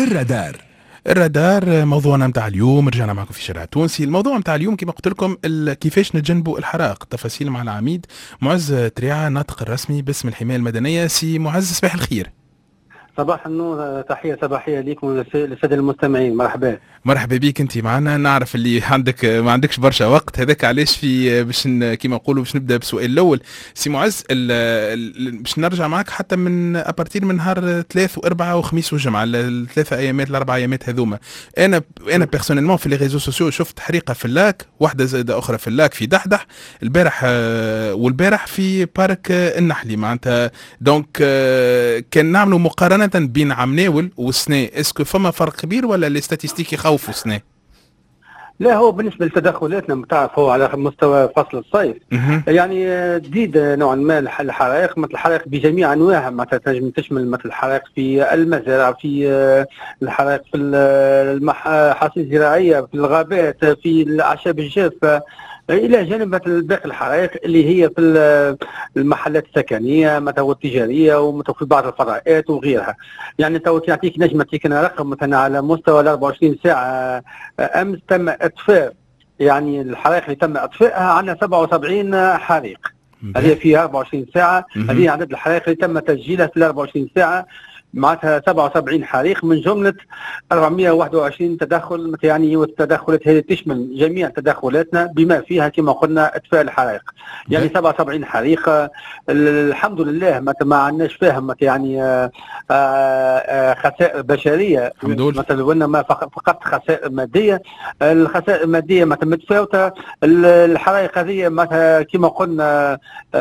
الرادار. الرادار موضوعنا متاع اليوم. رجعنا معكم في شارع تونسي. الموضوع متاع اليوم كما قلت لكم كيفاش نتجنبوا الحرائق. تفاصيل مع العميد معز تريعة، الناطق الرسمي باسم الحماية المدنية. سي معز، صباح الخير. صباح النور، تحية صباحية لكم وللسادة المستمعين. مرحبا. مرحبا بك. انت معنا. نعرف اللي عندك ما عندكش برشا وقت، هذاك علاش في باش كيما نقولوا باش نبدا بالسؤال الاول. سي معز، باش نرجع معك حتى من ابارتير من نهار 3 و4 وخميس وجمعه، الثلاثه ايامات الاربع ايامات هذوما. انا بيرسونيلمون في لي ريزو سوسيو شفت حريقه في اللاك، واحده زايده اخرى في اللاك في دحدح البارح، والبارح في بارك النحلي معناتها. دونك كان نعملوا مقارنه بين عمناول والسنه، اسكو فما فرق كبير ولا لي ستاتيستيك يخوفوا سنه؟ لا، هو بالنسبة لتدخلاتنا بتعرف هو على مستوى فصل الصيف. يعني جديد نوعا ما الحرائق، مثل الحرائق بجميع انواعها، مثلا تنجم تشمل مثل الحرائق في المزارع، في الحرائق في المحاصيل الزراعية، في الغابات، في الاعشاب الجافة، الى جانب مثل باقي الحرائق اللي هي في المحلات السكنيه مثلا والتجاريه ومثلا في بعض الفضاءات وغيرها. يعني تو نعطيك نجمه انا رقم مثلا على مستوى ال 24 ساعه امس تم اطفاء، يعني الحرائق اللي تم اطفائها عندنا 77 حريق. هذه في 24 ساعه، هذه عدد الحرائق اللي تم تسجيلها في 24 ساعه، معناتها 77 حريق من جملة 421 تدخل. يعني والتدخلات هذه تشمل جميع تدخلاتنا بما فيها كما قلنا اطفاء الحرائق. يعني 77 حريق الحمد لله، ما عندناش فيهم يعني خسائر بشريه مثلا، وانما فقط خسائر ماديه. الخسائر الماديه مثلا متفاوته. الحرائق هذه مثلا كما قلنا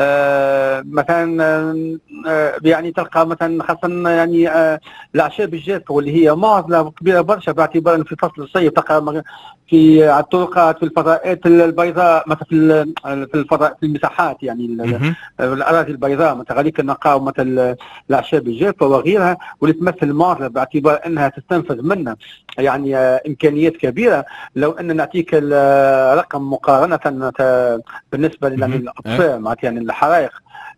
مثلا يعني تلقى مثلا خاصه يعني الاعشاب الجافه واللي هي معضله كبيره برشا، باعتبار ان في فصل الصيف تلقى في الطرقات، في الفضاءات البيضاء، مثلا في الفضاء، في المساحات، يعني الاراضي البيضاء مثلا غاليك نلقاو مثلا الاعشاب الجافه وغيرها، واللي تمثل معضله باعتبار انها تستنفذ منا يعني امكانيات كبيره. لو ان نعطيك رقم مقارنه بالنسبه للاطفاء معناتها يعني الحرائق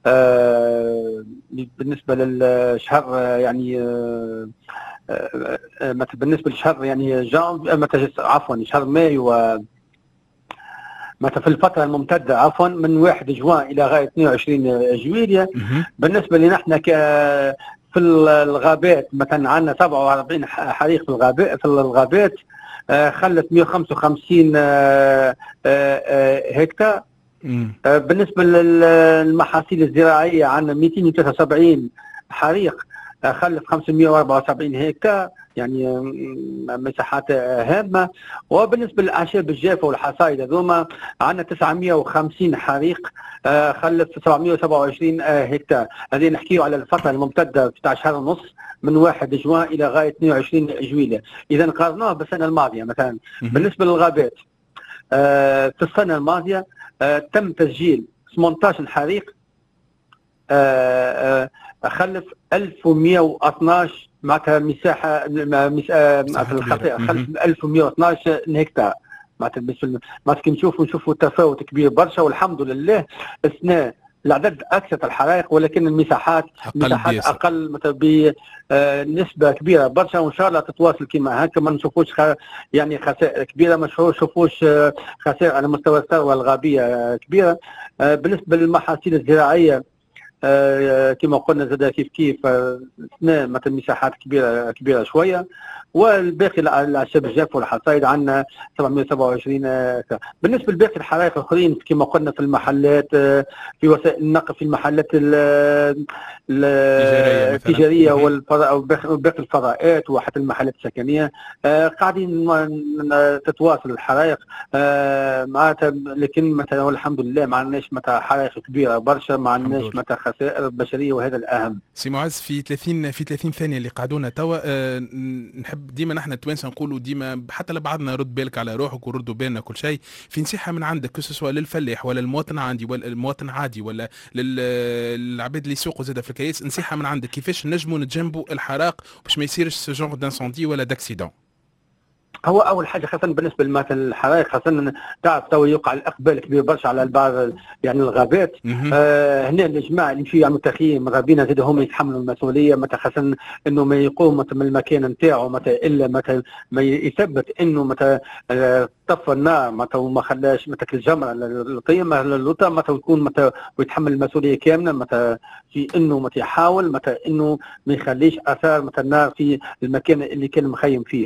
بالنسبه للشهر يعني مثلا بالنسبه لشهر يعني عفوا شهر مايو، مثلا في الفتره الممتده عفوا من 1 جوان الى غايه 22 جويلية. بالنسبه لنا احنا في الغابات مثلا عندنا 47 حريق في الغابات، خلت 155 هكتار. بالنسبه للمحاصيل الزراعيه عندنا 273 حريق، خلف 574 هكتار، يعني مساحات هامه. وبالنسبه للاعشاب الجافه والحصائد هذوما عندنا 950 حريق، خلف 727 هكتار. هذه نحكيو على الفتره الممتده بتاع شهر ونص من 1 جوان الى غايه 22 جويلية. اذا قارنوه بالسنه الماضيه مثلا بالنسبه للغابات، في السنه الماضيه تم تسجيل 18 حريق، خلف 1112 معناتها مساحه الخطيئه، خلف 1112 هكتار. معناتها كي نشوفوا تفاوت كبير برشا، والحمد لله السنه العدد اكثر الحرائق، ولكن المساحات اقل بنسبه كبيره برشا. وان شاء الله تتواصل كما هكا، ما نشوفوش يعني خسائر كبيره، ما نشوفوش خسائر على مستوى الثروه الغابيه كبيره. بالنسبه للمحاصيل الزراعيه كما قلنا زاد كيف مثلا مساحات كبيره شويه. والباقي الاعشاب الجافه والحصائد عندنا 727. بالنسبه لباقي الحرائق الاخرين كما قلنا في المحلات، في وسائل النقل، في المحلات التجاريه وباقي الفضاءات وحتى المحلات السكنيه، قاعدين تتواصل الحرائق معناتها. لكن مثلا والحمد لله ما عندناش مثلا حرائق كبيره برشا، ما عندناش مثلا خسائر بشريه، وهذا الاهم. سي معز، في 30 ثانيه اللي قعدونا توا، نحب ديما نحن التوانسه نقولوا ديما حتى لبعضنا رد بالك على روحك وردوا بالنا كل شيء، في نصيحه من عندك كسوا للفلاح ولا المواطن عادي ولا المواطن عادي ولا للعباد اللي يسوقوا زاده في الكياس، نصيحه من عندك كيفاش نجموا نتجنبوا الحرائق باش ما يصيرش سو جونغ دانسوندي ولا داكسيدون؟ هو اول حاجه خاصه بالنسبه لمثل الحرائق، خاصه تعرف تو يوقع الاقبال كبير برشا على بعض يعني الغابات. هنا الجماعه اللي فيه يعملوا تخييم ماذا زاد هم يتحملوا المسؤوليه، متى خاصه انه ما يقوم من المكان نتاعو متى الا متى ما يثبت انه متى طفى النار متى وما خلاش متى الجمره القيمه اللوطه متى يكون متى ويتحمل المسؤوليه كامله، متى في انه متى يحاول متى انه ما يخليش اثار متى النار في المكان اللي كان مخيم فيه.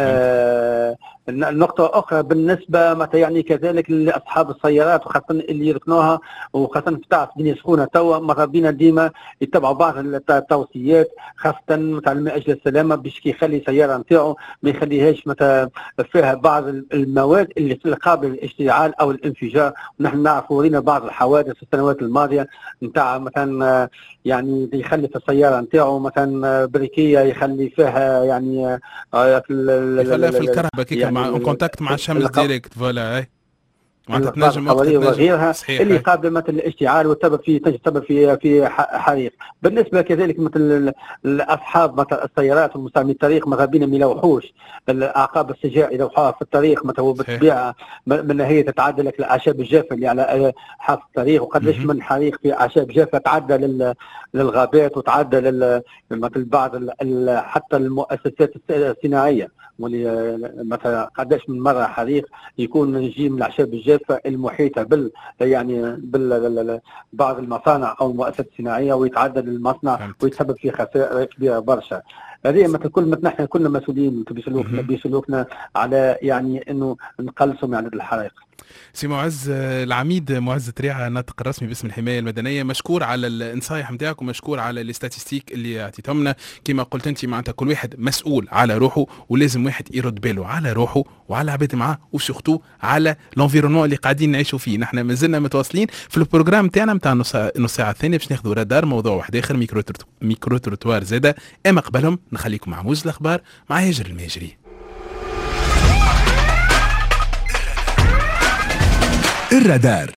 النقطة أخرى بالنسبة متى يعني كذلك لأصحاب السيارات وخاصة اللي يركنوها، وخاصة تعرف الدنيا سخونة توا ماذا بينا ديما يتبعوا بعض التوصيات خاصة متى من أجل السلامة باش كي يخلي السيارة نتاعو ما يخليهاش متى فيها بعض المواد اللي قابلة للاشتعال أو الانفجار. ونحن نعرف ورينا بعض الحوادث في السنوات الماضية نتاع مثلا يعني يخلي في السيارة نتاعو مثلا بريكية يخلي فيها يعني يخليها في الكهرباء كيك يعني مع كونتاكت مع الشمس ديريكت فوالا اي معناتها تنجم وغيرها اللي قابل مثل الاشتعال والسبب في تسبب في حريق. بالنسبه كذلك مثل اصحاب مثل السيارات والمستعملين الطريق ماذا بينا ما يلوحوش الاعقاب السجاع يلوحوها في الطريق مثلا بالطبيعه من هي تتعدى لك الاعشاب الجافه اللي على حافه الطريق، وقداش من حريق في اعشاب جافه تعدى للغابات وتعدى مثل بعض حتى المؤسسات الصناعيه، واللي مثلا قداش من مره حريق يكون يجي من الاعشاب الجافه المحيطه يعني بعض المصانع او المؤسسات الصناعيه ويتعدى للمصنع ويتسبب في خسائر كبيره برشا. هذه مثل كل ما نحن كلنا مسؤولين بسلوكنا على يعني انه نقلصوا من عدد الحرائق. سي معز العميد معز تريعة الناطق الرسمي باسم الحماية المدنية، مشكور على الانصايح نتاعك ومشكور على الاستاتيستيك اللي اعطيتهم لنا. كما قلت انت معناتها كل واحد مسؤول على روحه ولازم واحد يرد باله على روحه وعلى عباد معاه وسورتو على لونفيرونمون اللي قاعدين نعيشوا فيه. نحن مازلنا متواصلين في البروجرام تاعنا نتاع نص ساعة الثانية باش ناخذوا رادار موضوع واحد اخر ميكرو تروتوار زاده. اما قبلهم نخليكم مع موز الاخبار مع هاجر الماجري. الرادار